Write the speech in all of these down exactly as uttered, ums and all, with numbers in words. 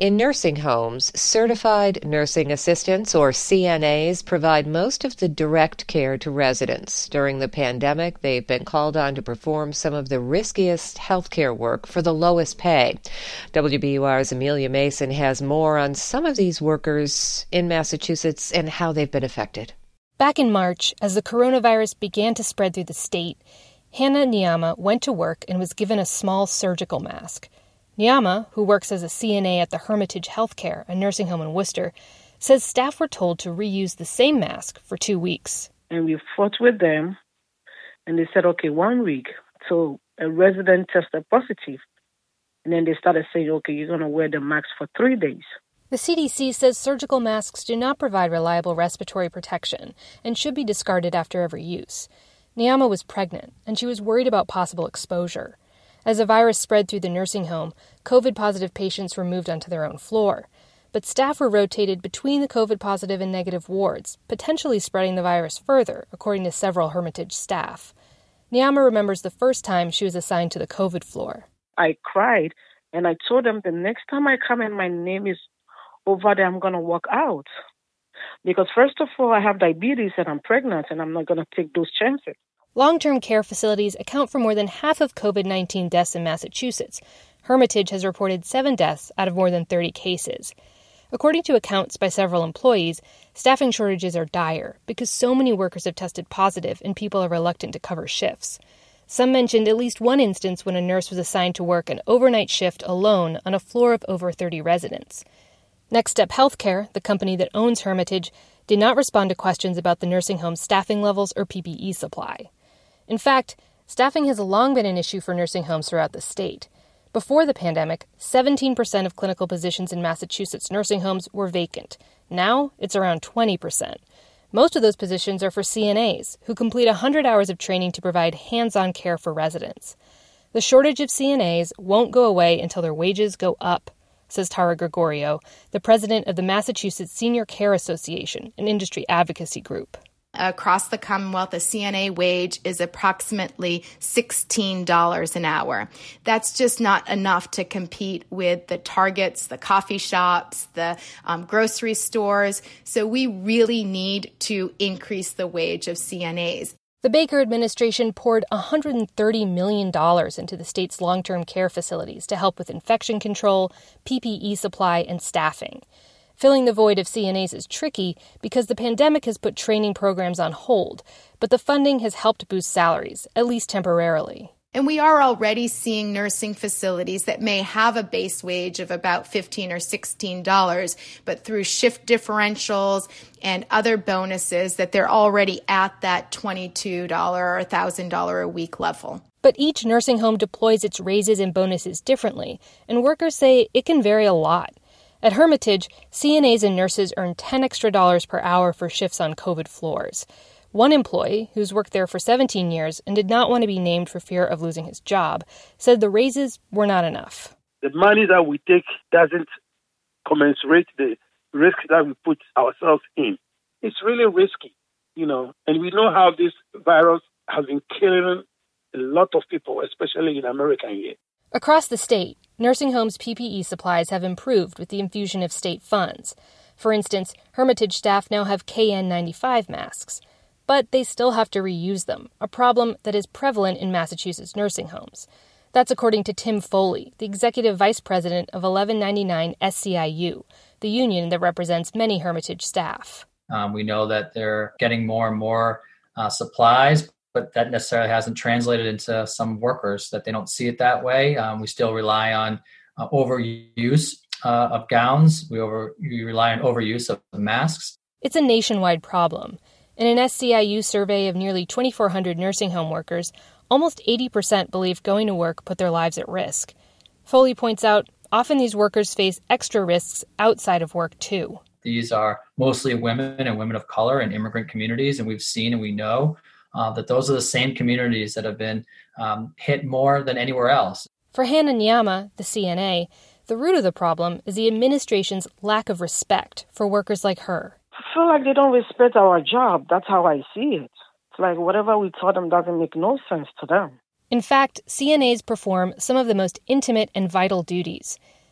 In nursing homes, certified nursing assistants, or C N As, provide most of the direct care to residents. During the pandemic, they've been called on to perform some of the riskiest healthcare work for the lowest pay. W B U R's Amelia Mason has more on some of these workers in Massachusetts and how they've been affected. Back in March, as the coronavirus began to spread through the state, Hannah Nyama went to work and was given a small surgical mask. Nyama, who works as a C N A at the Hermitage Healthcare, a nursing home in Worcester, says staff were told to reuse the same mask for two weeks. And we fought with them, and they said, okay, one week. So a resident tested positive. And then they started saying, okay, you're going to wear the mask for three days. The C D C says surgical masks do not provide reliable respiratory protection and should be discarded after every use. Nyama was pregnant, and she was worried about possible exposure. As the virus spread through the nursing home, COVID-positive patients were moved onto their own floor. But staff were rotated between the COVID-positive and negative wards, potentially spreading the virus further, according to several Hermitage staff. Nyama remembers the first time she was assigned to the COVID floor. I cried, and I told them the next time I come and my name is over there, I'm going to walk out. Because first of all, I have diabetes and I'm pregnant, and I'm not going to take those chances. Long-term care facilities account for more than half of COVID nineteen deaths in Massachusetts. Hermitage has reported seven deaths out of more than thirty cases. According to accounts by several employees, staffing shortages are dire because so many workers have tested positive and people are reluctant to cover shifts. Some mentioned at least one instance when a nurse was assigned to work an overnight shift alone on a floor of over thirty residents. Next Step Healthcare, the company that owns Hermitage, did not respond to questions about the nursing home's staffing levels or P P E supply. In fact, staffing has long been an issue for nursing homes throughout the state. Before the pandemic, seventeen percent of clinical positions in Massachusetts nursing homes were vacant. Now, it's around twenty percent. Most of those positions are for C N As, who complete one hundred hours of training to provide hands-on care for residents. The shortage of C N As won't go away until their wages go up, says Tara Gregorio, the president of the Massachusetts Senior Care Association, an industry advocacy group. Across the Commonwealth, a C N A wage is approximately sixteen dollars an hour. That's just not enough to compete with the Targets, the coffee shops, the um, grocery stores. So we really need to increase the wage of C N As. The Baker administration poured one hundred thirty million dollars into the state's long-term care facilities to help with infection control, P P E supply, and staffing. Filling the void of C N As is tricky because the pandemic has put training programs on hold, but the funding has helped boost salaries, at least temporarily. And we are already seeing nursing facilities that may have a base wage of about fifteen dollars or sixteen dollars, but through shift differentials and other bonuses that they're already at that twenty-two dollars or one thousand dollars a week level. But each nursing home deploys its raises and bonuses differently, and workers say it can vary a lot. At Hermitage, C N As and nurses earn ten extra dollars per hour for shifts on COVID floors. One employee, who's worked there for seventeen years and did not want to be named for fear of losing his job, said the raises were not enough. The money that we take doesn't commensurate the risk that we put ourselves in. It's really risky, you know, and we know how this virus has been killing a lot of people, especially in America here. Across the state, nursing homes' P P E supplies have improved with the infusion of state funds. For instance, Hermitage staff now have K N ninety-five masks, but they still have to reuse them, a problem that is prevalent in Massachusetts nursing homes. That's according to Tim Foley, the executive vice president of eleven ninety-nine S C I U, the union that represents many Hermitage staff. Um, we know that they're getting more and more uh, supplies, but that necessarily hasn't translated into some workers, that they don't see it that way. Um, we still rely on uh, overuse uh, of gowns. We, over, we rely on overuse of masks. It's a nationwide problem. In an S C I U survey of nearly twenty-four hundred nursing home workers, almost eighty percent believe going to work put their lives at risk. Foley points out, often these workers face extra risks outside of work, too. These are mostly women and women of color and immigrant communities, and we've seen and we know Uh, that those are the same communities that have been um, hit more than anywhere else. For Hannah Nyama, the C N A, the root of the problem is the administration's lack of respect for workers like her. I feel like they don't respect our job. That's how I see it. It's like whatever we taught them doesn't make no sense to them. In fact, C N As perform some of the most intimate and vital duties.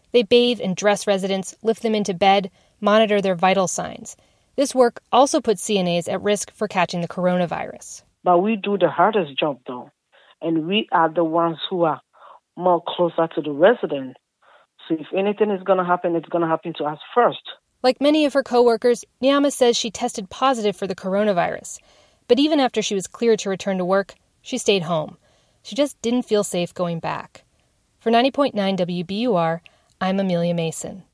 They bathe and dress residents, lift them into bed, monitor their vital signs. This work also puts C N As at risk for catching the coronavirus. But we do the hardest job, though, and we are the ones who are more closer to the resident. So if anything is going to happen, it's going to happen to us first. Like many of her coworkers, Nyama says she tested positive for the coronavirus. But even after she was cleared to return to work, she stayed home. She just didn't feel safe going back. For ninety point nine W B U R, I'm Amelia Mason.